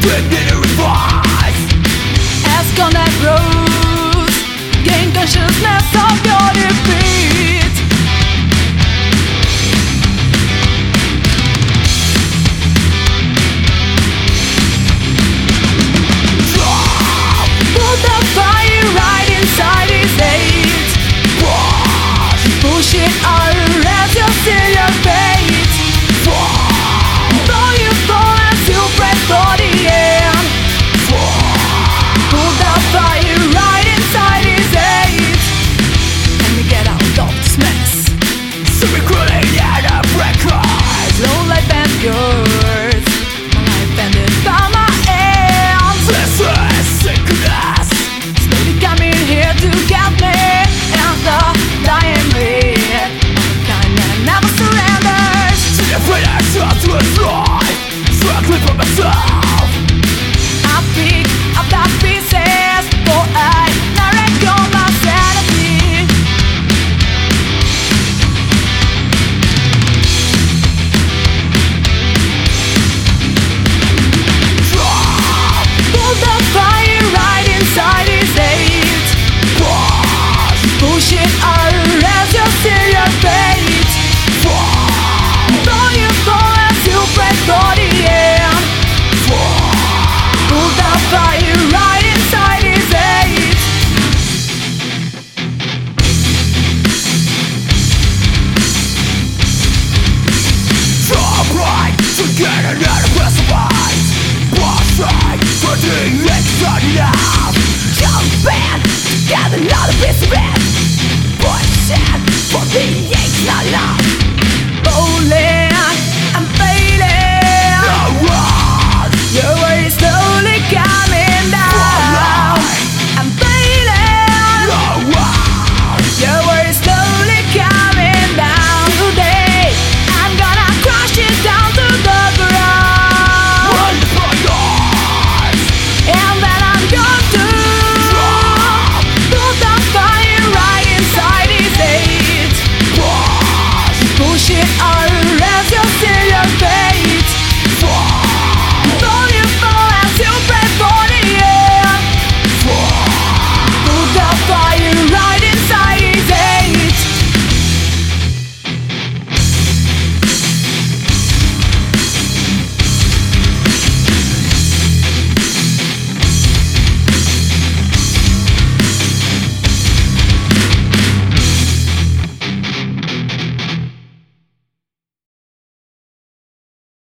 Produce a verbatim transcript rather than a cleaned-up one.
Ask on that road, gain consciousness of your defeat. Put the fire right inside his hate. Push it harder as you see your fate. Though you fall and still press for the end. Put the fire right inside his hate. Let me get out of this mess. So we couldn't get a breakfast. Slow life and yours, my life ended by my hands. This is sickness. Slowly coming here to get me, and the dying me, kind that never surrenders. To the finish of this life, struggling for myself. I pick up the pieces for I